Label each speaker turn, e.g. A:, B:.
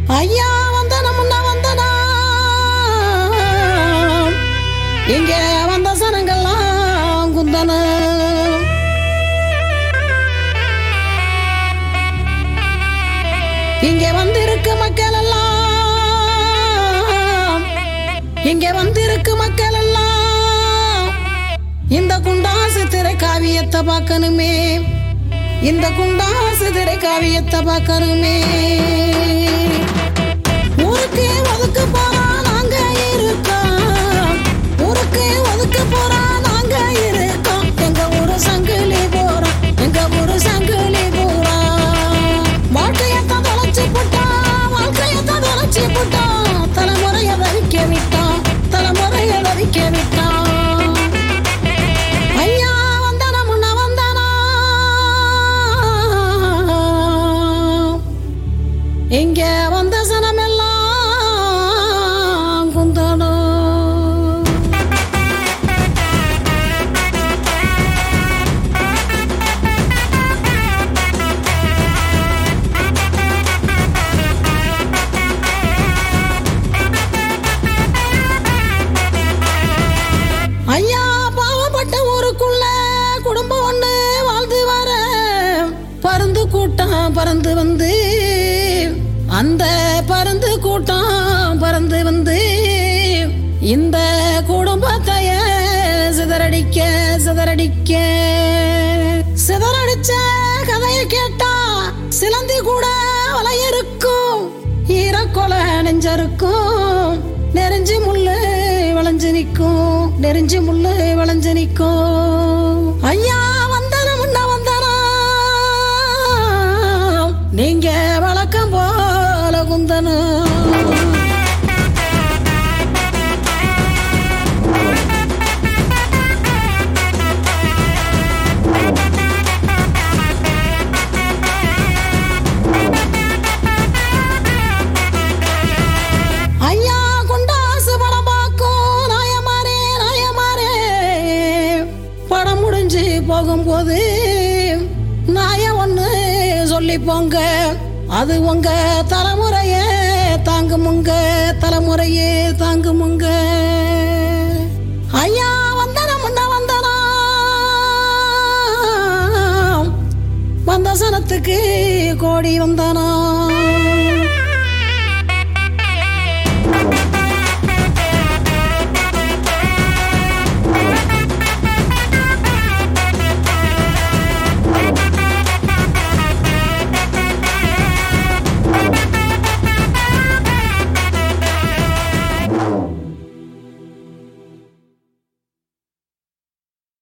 A: ஐயா வந்தன முன்ன வந்தனா இங்க வந்த சனங்கள்லாம் குந்தன இங்க வந்திருக்கு மக்கள் எல்லாம் இங்க வந்திருக்கு மக்கள் எல்லாம் இந்த குண்டாசு திரை காவியத்தை பார்க்கணுமே இந்த குண்டாசு திரை காவியத்தை பார்க்கணுமே ஊருக்கு ஒதுக்கு போறா நாங்க இருக்கோம் ஊருக்கு ஒதுக்கு போறா நாங்க இருக்கோம் எங்க ஊரு சங்கிலி போறோம் எங்க ஊரு சங்கிலி போறோம் வாழ்க்கையத்தான் தொலைச்சி போட்டோம் வாழ்க்கையத்தான் தொலைச்சி போட்டோம் தலைமுறைய தவிக்க விட்டோம் தலைமுறைய தவிக்க விட்டோம் ஐயா வந்தானா முன்ன வந்தானா இங்க வந்த சனமெல்லாம் குந்தனோ ஐயா பாவப்பட்ட ஊருக்குள்ள குடும்பம் ஒண்ணு வாழ்ந்து வர பருந்து கூட்டம் பறந்து வந்து அந்த பருந்து கூட்டம் பறந்து வந்து இந்த குடும்பத்தைய சிதறடிக்க சிதறடிக்க சிதறடிச்ச கதையை கேட்டா சிலந்தி கூட வலையிருக்கும் ஈரக்கொலை நெஞ்சருக்கும் நெறிஞ்சு முள்ளு விளைஞ்சு நிற்கும் நெறிஞ்சு முள்ளு விளைஞ்சு நிற்கும் ஐயா வந்தன முன்ன வந்தனா நீங்க வழக்கம் போல குந்தன ஐயா குண்டாசு படம் பார்க்கும் நாயமாரே நாயமாரே படம் முடிஞ்சு போகும்போது நாய ஒண்ணு சொல்லி போங்க அது உங்க தலைமுறைய தாங்குமுங்க தலைமுறையே தாங்குமுங்க ஐயா வந்தன முன்ன வந்தனா வந்த சனத்துக்கு கோடி வந்தனா